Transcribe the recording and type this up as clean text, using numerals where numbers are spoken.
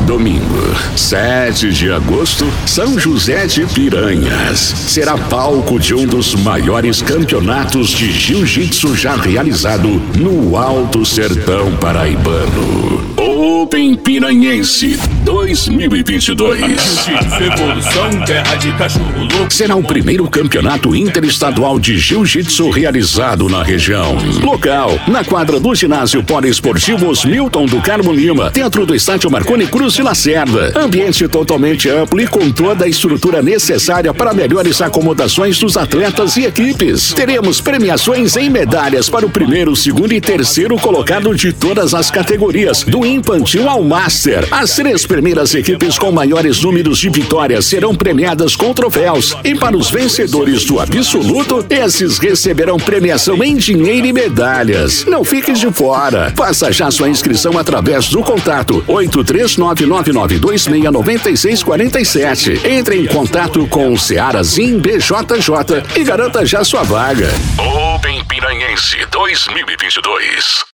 Domingo, 7 de agosto, São José de Piranhas. Será palco de um dos maiores campeonatos de jiu-jitsu já realizado no Alto Sertão Paraibano. Open Piranhense 2022. Evolução, terra de cachorro louco. Será o primeiro campeonato interestadual de jiu-jitsu realizado na região. Local, na quadra do ginásio poliesportivos Milton do Carmo Lima, dentro do estádio Marconi Cruz de Lacerda. Ambiente totalmente amplo e com toda a estrutura necessária para melhores acomodações dos atletas e equipes. Teremos premiações em medalhas para o primeiro, segundo e terceiro colocado de todas as categorias, do infantil ao master. As 3 primeiras equipes com maiores números de vitórias serão premiadas com troféus. E para os vencedores do absoluto, esses receberão premiação em dinheiro e medalhas. Não fique de fora. Faça já sua inscrição através do contato 83992269647. Entre em contato com o Seara Zin BJJ e garanta já sua vaga. Open Piranhense 2022.